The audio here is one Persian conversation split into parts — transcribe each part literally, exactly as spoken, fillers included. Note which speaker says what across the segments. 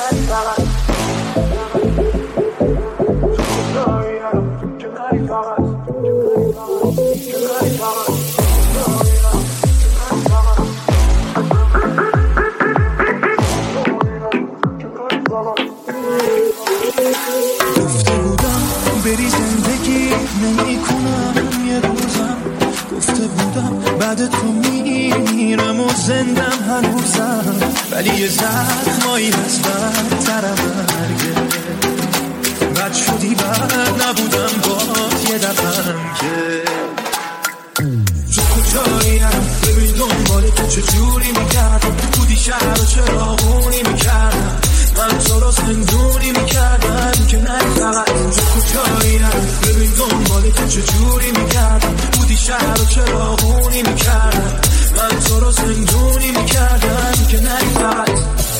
Speaker 1: گفته بودم بری زندگی نمی کنم یه روزم، گفته بودم بعد تو میرم و زندم هنوزم، ولی یه زخمایی هست بدترم مرگه، بد شدی بد نبودم باز یه دفعم که تو کجاییم ببین دنبال تو چجوری میکردم، بودی شهر و چراغونی میکردم، من تو رو زندونی میکردم که نری فقط اینجا کجاییم ببین دنبال تو چجوری میکردم، بودی شهر و چراغونی میکردم، من تو رو زندونی میکردم که نری فقط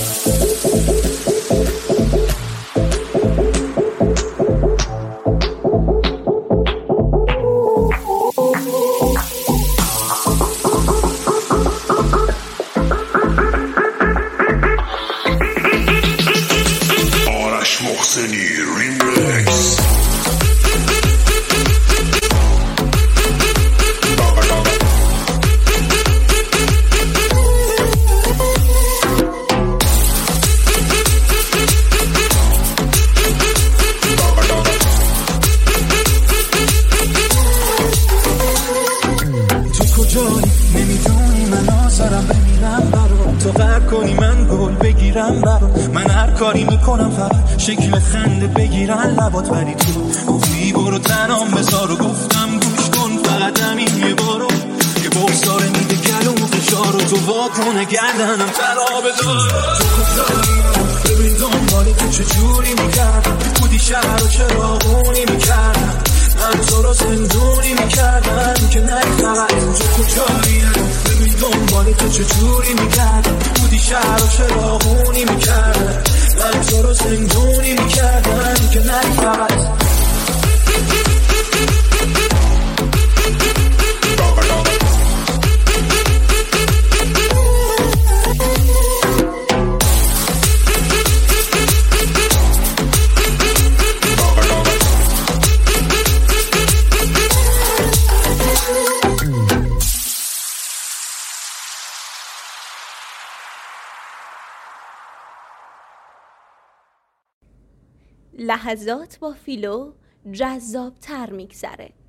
Speaker 1: نمیدونی من آزارم بمیرم برات، تو قهر کنی من گل بگیرم برات، من هر کاری میکنم فقط شکل خنده بگیرن لبات، ولی تو گفتی برو تنام بذار و گفتم گوش کن فقط همین یه بارو، یه بغضاره میده گلوم فشار و تو واکنه گردنم ترا بدار، تو کجایی ببین دنبال تو چجوری میکردم، بودی شهر و چراغونی میکردم، من تو رو زندونی میکردم که نری فقط اینجا کجاییم ببین دنبال تو چجوری میکردم، بودی شهر و چراغونی میکردم، من تو رو زندونی میکردم که نری فقط
Speaker 2: لحظات با فیلو جذاب تر میگذره.